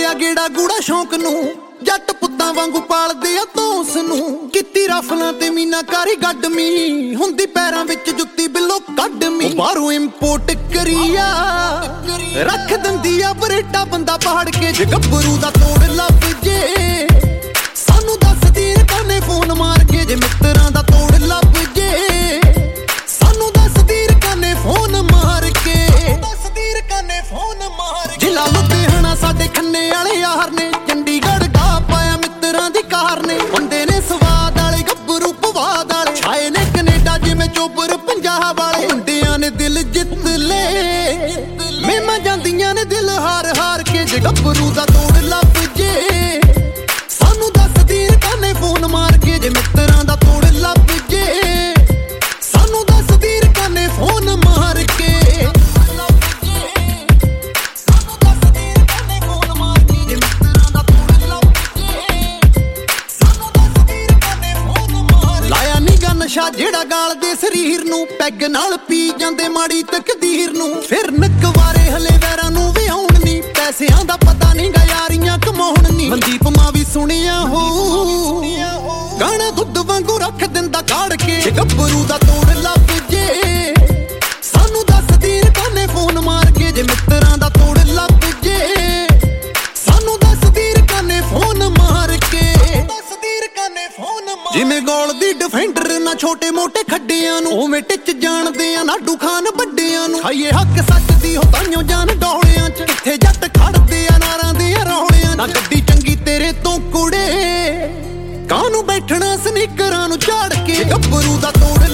ਮਾਰਿਆ ਗੇੜਾ ਗੂੜਾ ਸ਼ੌਂਕ ਨੂੰ ਜੱਟ ਪੁੱਤਾਂ ਵਾਂਗੂ ਪਾਲਦੇ ਆ ਤੋਸ ਨੂੰ ਕੀਤੀ ਰਫਲਾਂ ਤੇ ਮੀਨਾਕਾਰੀ ਗੱਡਮੀ ਹੁੰਦੀ ਪੈਰਾਂ ਵਿੱਚ ਜੁੱਤੀ ਬਿੱਲੋ ਕੱਢਮੀ ਬਾਹਰੋਂ ਇੰਪੋਰਟ ਕਰੀਆ ਰੱਖ ਦਿੰਦੀ ਆ ਬਰੇਟਾ ਬੰਦਾ ਪਹਾੜ ਕੇ ਜੇ ਗੱਭਰੂ ਦਾ ਤੋੜ ਲੱਭ ਜੇ ਸਾਨੂੰ ਦੱਸਦੀ ਰਕਾਨੇ ਫੋਨ ਮਾਰ ਕੇ ਜੇ ਮਿੱਤਰਾਂ ਦਾ ਤੋੜ ਲੱਭ ਜੇ ਸਾਨੂੰ ਦੱਸਦੀ ਰਕਾਨੇ ਫੋਨ ਮਾਰ ਕੇ ਜ਼ਿਲ੍ਹਾ ਲੁਧਿਆਣਾ ਸਾਡੇ ਖੰਨੇ ਵਾਲੇ ਯਾਰ ਨੇ ਚੰਡੀਗੜ੍ਹ ਗਾ ਪਾਇਆ ਮਿੱਤਰਾਂ ਦੀ ਕਾਰ ਨੇ ਬੰਦੇ ਨੇ ਸਵਾਦ ਵਾਲੇ ਗੱਭਰੂ ਪਵਾਦ ਵਾਲੇ ਛਾਏ ਨੇ ਕੈਨੇਡਾ ਜਿਵੇਂ ਚੋਬਰ ਪੰਜਾਬ ਵਾਲੇ ਮੁੰਡਿਆਂ ਨੇ ਦਿਲ ਜਿੱਤ ਲੈ ਮੇਮਾ ਜਾਂਦੀਆਂ ਨੇ ਦਿਲ ਹਾਰ ਹਾਰ ਕੇ ਜੇ ਗੱਭਰੂ ਦਾ ਤੋੜ ਲੱਭ ਜੇ ਸਾਨੂੰ ਦੱਸਦੀ ਰਕਾਨੇ ਫੋਨ ਮਾਰ ਕੇ ਜੇ ਮਿੱਤਰਾਂ ਦਾ ਤੋੜ ਲੱਭ ਜੇ ਸਾਨੂੰ ਦੱਸਦੀ ਰਕਾਨੇ ਫੋਨ ਮਾਰ ਕੇ ਨਸ਼ਾ ਜਿਹੜਾ ਗਾਲਦੇ ਸਰੀਰ ਨੂੰ ਪੈਗ ਨਾਲ ਪੀ ਜਾਂਦੇ ਮਾੜੀ ਤਕਦੀਰ ਨੂੰ ਫਿਰ ਨਕਵਾਰੇ ਹਲੇ ਵੈਰਾਂ ਨੂੰ ਵੀ ਆਉਣ ਨੀ ਪੈਸਿਆਂ ਦਾ ਪਤਾ ਨੀ ਗਾ ਯਾਰੀਆਂ ਕਮਾਉਣ ਨੀ ਮਨਦੀਪ ਮਾਂ ਵੀ ਸੁਣਿਆ ਹੋ ਗਾਣਾ ਦੁੱਧ ਵਾਂਗੂ ਰੱਖ ਦਿੰਦਾ ਕਾੜ ਕੇ ਜੇ ਗੱਭਰੂ ਦਾ ਤੋੜ ਲੱਭ ਜੇ ਸਾਨੂੰ ਦੱਸਦੀ ਰਕਾਨੇ ਫੋਨ ਮਾਰ ਕੇ ਜੇ ਮਿੱਤਰਾਂ ਦਾ ਤੋੜ ਲੱਭ ਜੇ ਸਾਨੂੰ ਦੱਸਦੀ ਰਕਾਨੇ ਫੋਨ ਮਾਰ ਕੇ ਜਿਵੇਂ ਗੋਲ ਦੀ ਡਿਫੈਂਡਰ ਨਾ ਛੋਟੇ ਮੋਟੇ ਖੱਡਿਆਂ ਨੂੰ ਉਵੇਂ ਟਿੱਚ ਜਾਣਦੇ ਆ ਨਾਡੂ ਖਾਨ ਵੱਡਿਆਂ ਨੂੰ ਖਾਈਏ ਹੱਕ ਸੱਚ ਦੀ ਹੋ ਤਾਈਓ ਜਾਨ ਡੋਲਿਆਂ ਚ ਕਿੱਥੇ ਜੱਟ ਖੜਦੇ ਆ ਨਾਰਾਂ ਦੇ ਰੌਲਿਆਂ ਨਾ ਗੱਡੀ ਚੰਗੀ ਤੇਰੇ ਤੋਂ ਕੁੜੇ ਕਾਹਨੂੰ ਬੈਠਣਾ ਸਨੀਕਰਾਂ ਨੂੰ ਝਾੜ ਕੇ ਗੱਭਰੂ ਦਾ ਤੋੜ